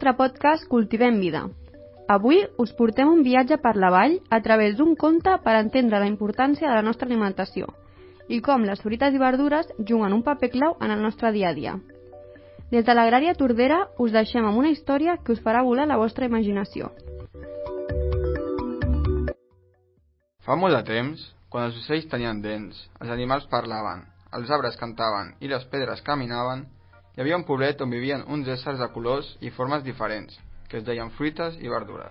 nostre podcast Cultivem Vida. Avui us portem un viatge per la vall a través d'un conte per entendre la importància de la nostra alimentació i com les fruites i verdures juguen un paper clau en el nostre dia a dia. Des de l'Agrària Tordera us deixem amb una història que us farà volar la vostra imaginació. Fa molt de temps, quan els ocells tenien dents, els animals parlaven, els arbres cantaven i les pedres caminaven, hi havia un poblet on vivien uns éssers de colors i formes diferents, que es deien fruites i verdures.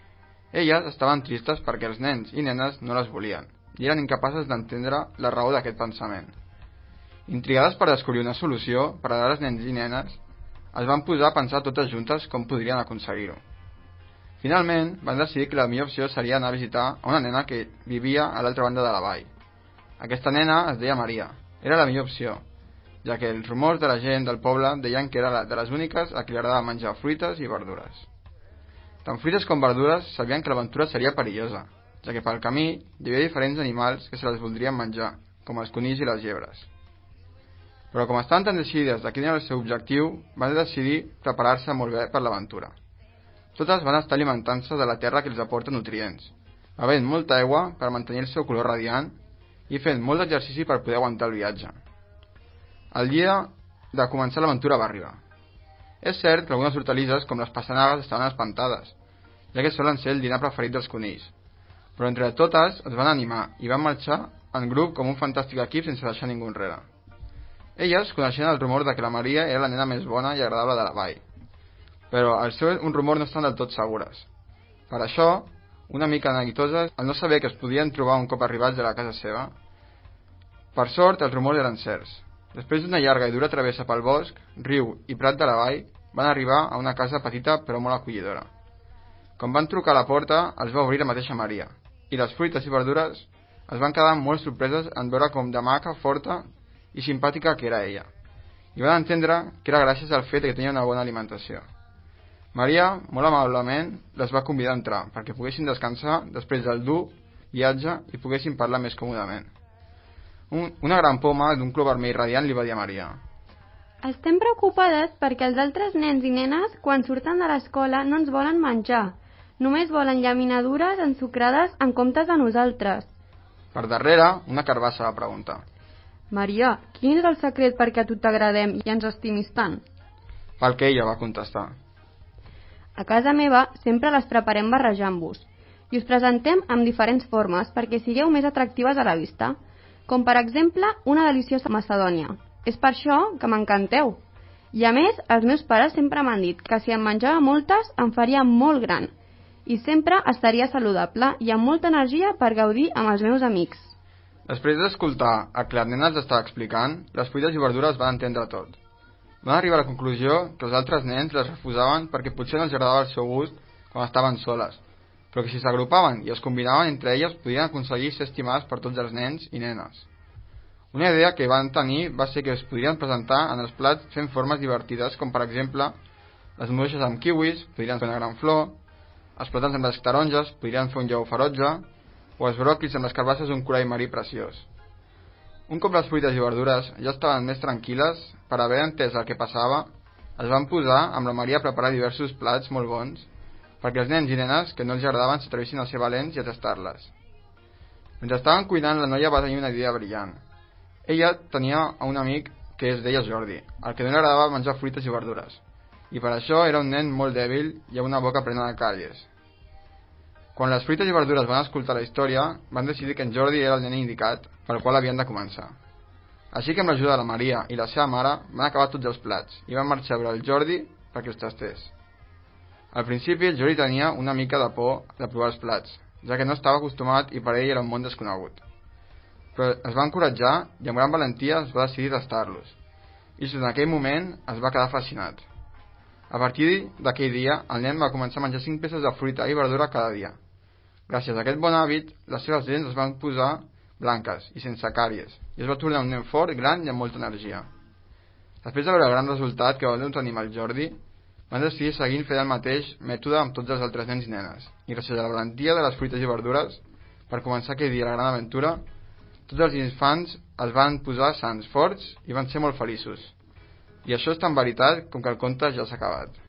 Elles estaven tristes perquè els nens i nenes no les volien, i eren incapaces d'entendre la raó d'aquest pensament. Intrigades per descobrir una solució per a els nens i nenes, es van posar a pensar totes juntes com podrien aconseguir-ho. Finalment, van decidir que la millor opció seria anar a visitar a una nena que vivia a l'altra banda de la vall. Aquesta nena es deia Maria. Era la millor opció, ja que els rumors de la gent del poble deien que era de les úniques a qui li agradava menjar fruites i verdures. Tant fruites com verdures sabien que l'aventura seria perillosa, ja que pel camí hi havia diferents animals que se les voldrien menjar, com els conills i les llebres. Però com estaven tan decidides de quin era el seu objectiu, van decidir preparar-se molt bé per l'aventura. Totes van estar alimentant-se de la terra que els aporta nutrients, bevent molta aigua per mantenir el seu color radiant i fent molt d'exercici per poder aguantar el viatge. El dia de començar l'aventura va arribar. És cert que algunes hortalisses, com les passanagues, estaven espantades, ja que solen ser el dinar preferit dels conills, però entre totes es van animar i van marxar en grup com un fantàstic equip sense deixar ningú enrere. Elles coneixien el rumor de que la Maria era la nena més bona i agradable de la vall, però al ser un rumor no estan del tot segures. Per això, una mica neguitoses, al no saber que es podien trobar un cop arribats a la casa seva. Per sort, els rumors eren certs. Després d'una llarga i dura travessa pel bosc, riu i prat de la vall, van arribar a una casa petita però molt acollidora. Quan van trucar a la porta, els va obrir la mateixa Maria, i les fruites i verdures es van quedar molt sorpreses en veure com de maca, forta i simpàtica que era ella, i van entendre que era gràcies al fet que tenia una bona alimentació. Maria, molt amablement, les va convidar a entrar perquè poguessin descansar després del dur viatge i poguessin parlar més còmodament. Una gran poma d'un color vermell radiant li va dir a Maria: Estem preocupades perquè els altres nens i nenes, quan surten de l'escola, no ens volen menjar. Només volen llaminadures ensucrades en comptes de nosaltres. Per darrere, una carbassa va preguntar: Maria, quin és el secret perquè a tu t'agradem i ens estimis tant? Pel que ella va contestar: A casa meva sempre les preparem barrejant-vos i us presentem amb diferents formes perquè sigueu més atractives a la vista, com per exemple una deliciosa macedònia. És per això que m'encanteu. I a més, els meus pares sempre m'han dit que si em menjava moltes em faria molt gran i sempre estaria saludable i amb molta energia per gaudir amb els meus amics. Després d'escoltar el que la nena els estava explicant, les fruites i verdures van entendre tot. Van arribar a la conclusió que els altres nens les refusaven perquè potser no els agradava el seu gust quan estaven soles, però que si s'agrupaven i es combinaven entre elles podien aconseguir ser estimades per tots els nens i nenes. Una idea que van tenir va ser que es podrien presentar en els plats fent formes divertides, com per exemple les maduixes amb kiwis podrien fer una gran flor, els plàtans amb les taronges podrien fer un lleó ferotge, o els bròquils amb les carbasses un corall marí preciós. Un cop les fruites i verdures ja estaven més tranquil·les, per haver entès el que passava, es van posar amb la Maria a preparar diversos plats molt bons perquè els nens i nenes que no els agradaven s'atrevessin a ser valents i a tastar-les. Mentre estaven cuinant, la noia va tenir una idea brillant. Ella tenia un amic que es deia Jordi, al que no li agradava menjar fruites i verdures, i per això era un nen molt dèbil i amb una boca plena de càries. Quan les fruites i verdures van escoltar la història, van decidir que en Jordi era el nen indicat pel qual havien de començar. Així que amb l'ajuda de la Maria i la seva mare van acabar tots els plats i van marxar a veure el Jordi perquè els tastés. Al principi el Jordi tenia una mica de por de provar els plats, ja que no estava acostumat i per ell era un món desconegut. Però es va encoratjar i amb gran valentia es va decidir tastar-los, i en aquell moment es va quedar fascinat. A partir d'aquell dia, el nen va començar a menjar 5 peces de fruita i verdura cada dia. Gràcies a aquest bon hàbit, les seves dents es van posar blanques i sense càries, i es va tornar un nen fort, gran i amb molta energia. Després de veure el gran resultat que va tenir amb el Jordi, van decidir seguir fent el mateix mètode amb tots els altres nens i nenes, i gràcies a la valentia de les fruites i verdures, per començar aquell dia la gran aventura, tots els infants es van posar sans, forts i van ser molt feliços. I això és tan veritat com que el conte ja s'ha acabat.